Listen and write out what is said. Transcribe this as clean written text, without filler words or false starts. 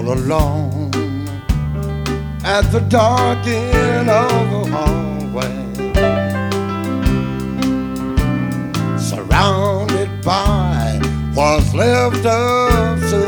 all alone at the dark end of the hallway, surrounded by what's left of